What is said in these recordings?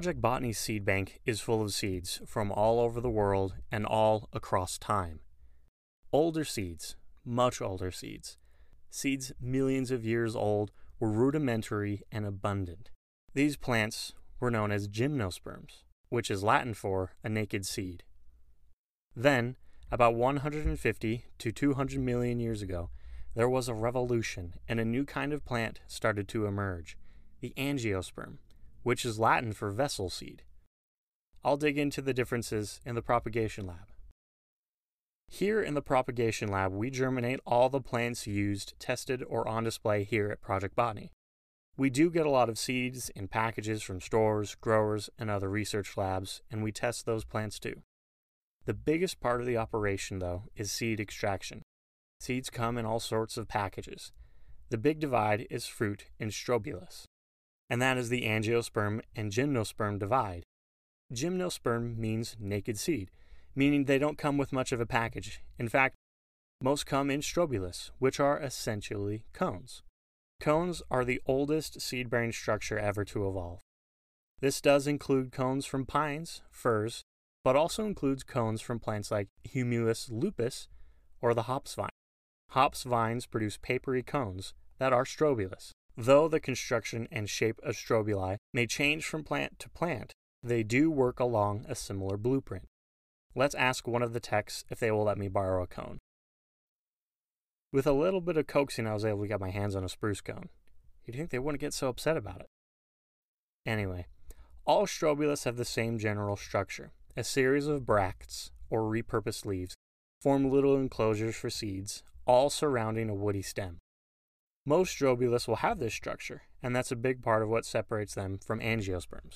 Project Botany's seed bank is full of seeds from all over the world and all across time. Older seeds, much older seeds, seeds millions of years old, were rudimentary and abundant. These plants were known as gymnosperms, which is Latin for a naked seed. Then, about 150 to 200 million years ago, there was a revolution and a new kind of plant started to emerge, the angiosperm, which is Latin for vessel seed. I'll dig into the differences in the propagation lab. Here in the propagation lab, we germinate all the plants used, tested, or on display here at Project Botany. We do get a lot of seeds in packages from stores, growers, and other research labs, and we test those plants too. The biggest part of the operation, though, is seed extraction. Seeds come in all sorts of packages. The big divide is fruit in strobulus, and that is the angiosperm and gymnosperm divide. Gymnosperm means naked seed, meaning they don't come with much of a package. In fact, most come in strobulus, which are essentially cones. Cones are the oldest seed-bearing structure ever to evolve. This does include cones from pines, firs, but also includes cones from plants like Humus lupus or the hops vine. Hops vines produce papery cones that are strobulus. Though the construction and shape of strobili may change from plant to plant, they do work along a similar blueprint. Let's ask one of the techs if they will let me borrow a cone. With a little bit of coaxing, I was able to get my hands on a spruce cone. You'd think they wouldn't get so upset about it. Anyway, all strobulus have the same general structure. A series of bracts, or repurposed leaves, form little enclosures for seeds, all surrounding a woody stem. Most strobulus will have this structure, and that's a big part of what separates them from angiosperms.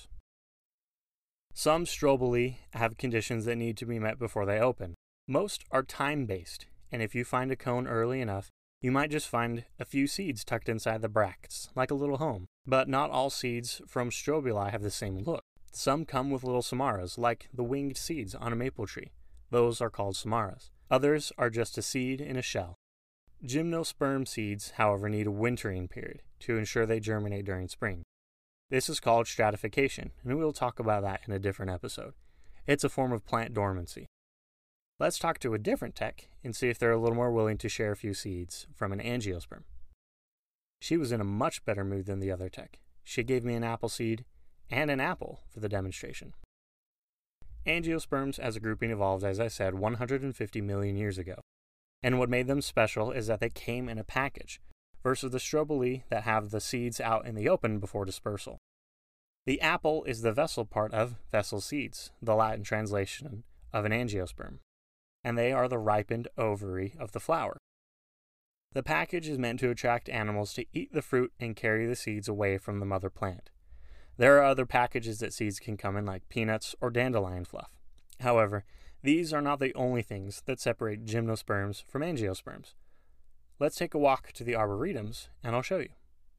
Some strobili have conditions that need to be met before they open. Most are time-based, and if you find a cone early enough, you might just find a few seeds tucked inside the bracts, like a little home. But not all seeds from strobili have the same look. Some come with little samaras, like the winged seeds on a maple tree. Those are called samaras. Others are just a seed in a shell. Gymnosperm seeds, however, need a wintering period to ensure they germinate during spring. This is called stratification, and we'll talk about that in a different episode. It's a form of plant dormancy. Let's talk to a different tech and see if they're a little more willing to share a few seeds from an angiosperm. She was in a much better mood than the other tech. She gave me an apple seed and an apple for the demonstration. Angiosperms as a grouping evolved, as I said, 150 million years ago. And what made them special is that they came in a package, versus the strobili that have the seeds out in the open before dispersal. The apple is the vessel part of vessel seeds, the Latin translation of an angiosperm, and they are the ripened ovary of the flower. The package is meant to attract animals to eat the fruit and carry the seeds away from the mother plant. There are other packages that seeds can come in, like peanuts or dandelion fluff. However, these are not the only things that separate gymnosperms from angiosperms. Let's take a walk to the arboretums, and I'll show you.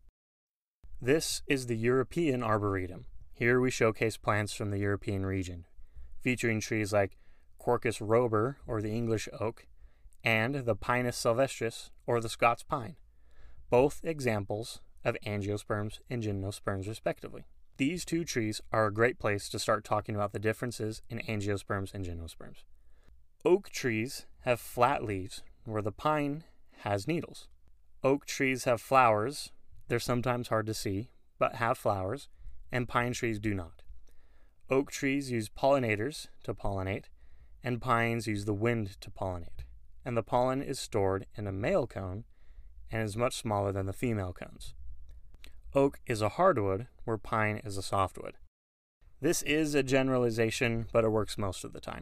This is the European Arboretum. Here we showcase plants from the European region, featuring trees like Quercus robur, or the English oak, and the Pinus sylvestris, or the Scots pine, both examples of angiosperms and gymnosperms respectively. These two trees are a great place to start talking about the differences in angiosperms and gymnosperms. Oak trees have flat leaves, where the pine has needles. Oak trees have flowers. They're sometimes hard to see, but have flowers, and pine trees do not. Oak trees use pollinators to pollinate, and pines use the wind to pollinate. And the pollen is stored in a male cone and is much smaller than the female cones. Oak is a hardwood, where pine is a softwood. This is a generalization, but it works most of the time.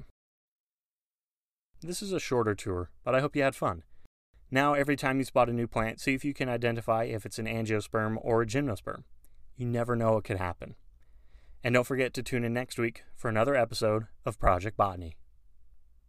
This is a shorter tour, but I hope you had fun. Now, every time you spot a new plant, see if you can identify if it's an angiosperm or a gymnosperm. You never know what could happen. And don't forget to tune in next week for another episode of Project Botany.